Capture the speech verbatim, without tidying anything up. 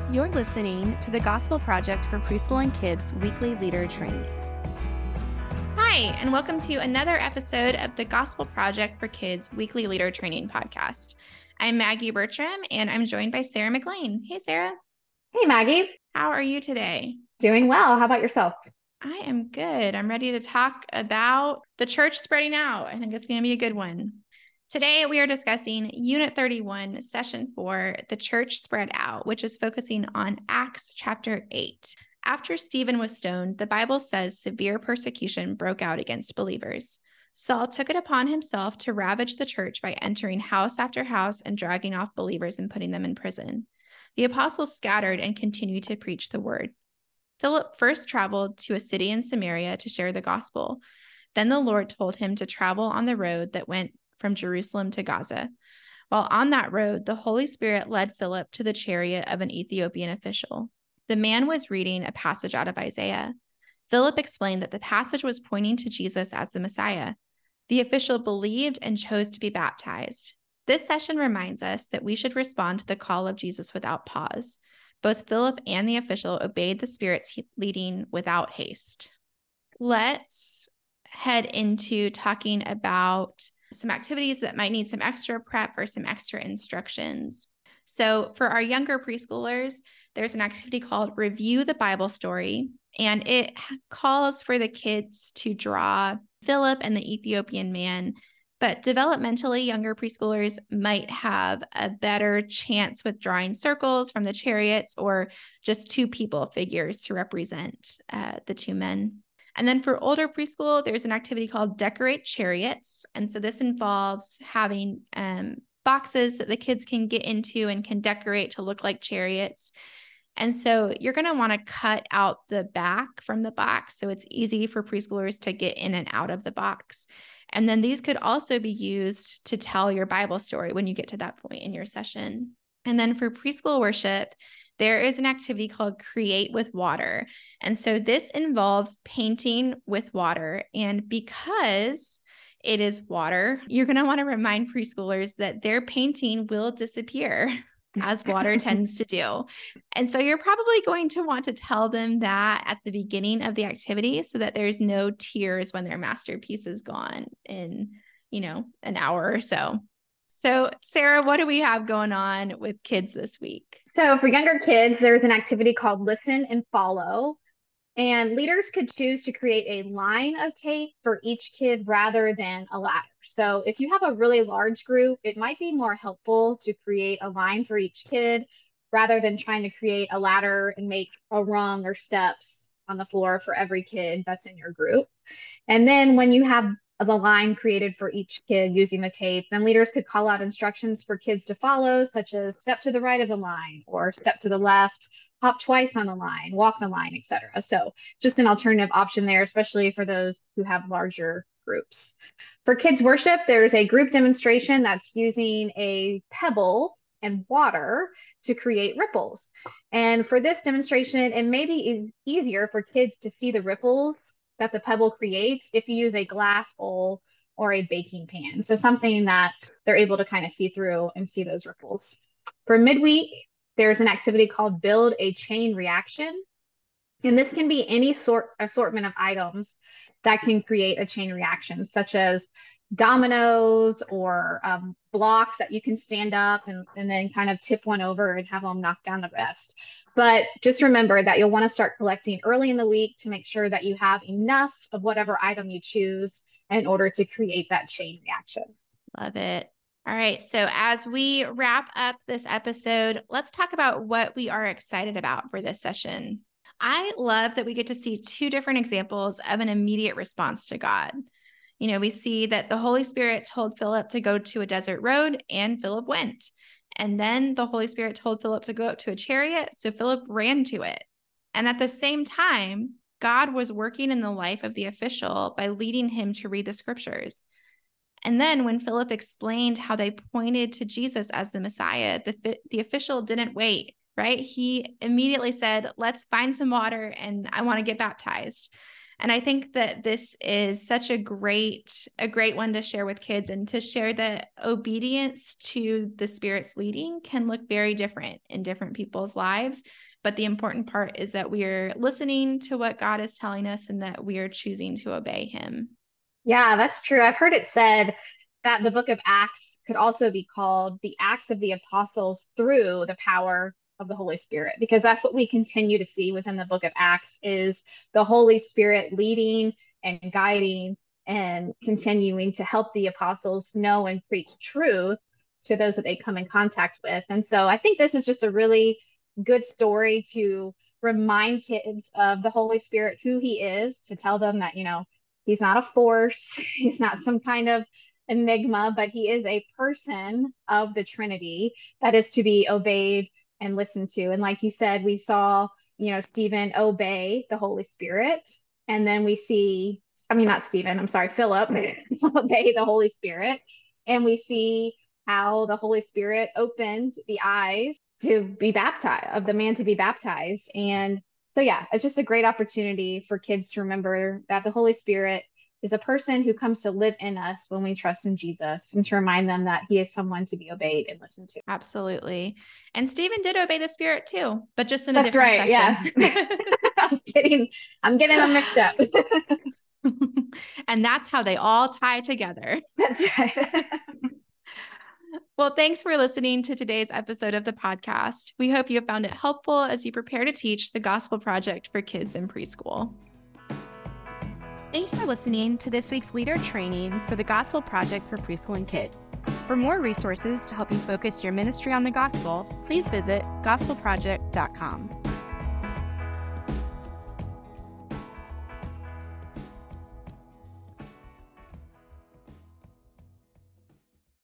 You're listening to the Gospel Project for Preschool and Kids Weekly Leader Training. Hi, and welcome to another episode of the Gospel Project for Kids Weekly Leader Training podcast. I'm Maggie Bertram, and I'm joined by Sarah McLean. Hey, Sarah. Hey, Maggie. How are you today? Doing well. How about yourself? I am good. I'm ready to talk about the church spreading out. I think it's going to be a good one. Today, we are discussing Unit thirty-one, Session four, The Church Spread Out, which is focusing on Acts chapter eight. After Stephen was stoned, the Bible says severe persecution broke out against believers. Saul took it upon himself to ravage the church by entering house after house and dragging off believers and putting them in prison. The apostles scattered and continued to preach the word. Philip first traveled to a city in Samaria to share the gospel. Then the Lord told him to travel on the road that went from Jerusalem to Gaza. While on that road, the Holy Spirit led Philip to the chariot of an Ethiopian official. The man was reading a passage out of Isaiah. Philip explained that the passage was pointing to Jesus as the Messiah. The official believed and chose to be baptized. This session reminds us that we should respond to the call of Jesus without pause. Both Philip and the official obeyed the Spirit's leading without haste. Let's head into talking about some activities that might need some extra prep or some extra instructions. So for our younger preschoolers, there's an activity called Review the Bible Story, and it calls for the kids to draw Philip and the Ethiopian man. But developmentally, younger preschoolers might have a better chance with drawing circles from the chariots or just two people figures to represent uh, the two men. And then for older preschool, there's an activity called Decorate Chariots. And so this involves having um, boxes that the kids can get into and can decorate to look like chariots. And so you're going to want to cut out the back from the box so it's easy for preschoolers to get in and out of the box. And then these could also be used to tell your Bible story when you get to that point in your session. And then for preschool worship, there is an activity called Create with Water. And so this involves painting with water. And because it is water, you're going to want to remind preschoolers that their painting will disappear as water tends to do. And so you're probably going to want to tell them that at the beginning of the activity so that there's no tears when their masterpiece is gone in, you know, an hour or so. So, Sarah, what do we have going on with kids this week? So for younger kids, there's an activity called Listen and Follow. And leaders could choose to create a line of tape for each kid rather than a ladder. So if you have a really large group, it might be more helpful to create a line for each kid rather than trying to create a ladder and make a rung or steps on the floor for every kid that's in your group. And then when you have the line created for each kid using the tape, then leaders could call out instructions for kids to follow, such as step to the right of the line or step to the left, hop twice on the line, walk the line, et cetera. So just an alternative option there, especially for those who have larger groups. For kids worship, there's a group demonstration that's using a pebble and water to create ripples. And for this demonstration, it maybe is easier for kids to see the ripples that the pebble creates if you use a glass bowl or a baking pan. So something that they're able to kind of see through and see those ripples. For midweek, there's an activity called Build a Chain Reaction. And this can be any sort assortment of items that can create a chain reaction, such as dominoes or um, blocks that you can stand up and, and then kind of tip one over and have them knock down the rest. But just remember that you'll want to start collecting early in the week to make sure that you have enough of whatever item you choose in order to create that chain reaction. Love it. All right. So as we wrap up this episode, let's talk about what we are excited about for this session. I love that we get to see two different examples of an immediate response to God. You know, we see that the Holy Spirit told Philip to go to a desert road, and Philip went. And then the Holy Spirit told Philip to go up to a chariot, so Philip ran to it. And at the same time, God was working in the life of the official by leading him to read the scriptures. And then when Philip explained how they pointed to Jesus as the Messiah, the, the official didn't wait, right? He immediately said, let's find some water and I want to get baptized. And I think that this is such a great, a great one to share with kids, and to share that obedience to the Spirit's leading can look very different in different people's lives. But the important part is that we are listening to what God is telling us and that we are choosing to obey him. Yeah, that's true. I've heard it said that the book of Acts could also be called the Acts of the Apostles through the power of the Holy Spirit, because that's what we continue to see within the book of Acts, is the Holy Spirit leading and guiding and continuing to help the apostles know and preach truth to those that they come in contact with. And so I think this is just a really good story to remind kids of the Holy Spirit, who he is, to tell them that, you know, he's not a force, he's not some kind of enigma, but he is a person of the Trinity that is to be obeyed and listened to. And like you said, we saw, you know, Stephen obey the Holy Spirit. And then we see, I mean, not Stephen, I'm sorry, Philip obey the Holy Spirit. And we see how the Holy Spirit opened the eyes to be baptized, of the man to be baptized. And so, yeah, it's just a great opportunity for kids to remember that the Holy Spirit is a person who comes to live in us when we trust in Jesus, and to remind them that he is someone to be obeyed and listened to. Absolutely. And Stephen did obey the Spirit too, but just in That's a different right. session. Yes. I'm getting, I'm getting them mixed up. And that's how they all tie together. That's right. Well, thanks for listening to today's episode of the podcast. We hope you have found it helpful as you prepare to teach the Gospel Project for kids in preschool. Thanks for listening to this week's leader training for the Gospel Project for Preschool and Kids. For more resources to help you focus your ministry on the gospel, please visit gospel project dot com.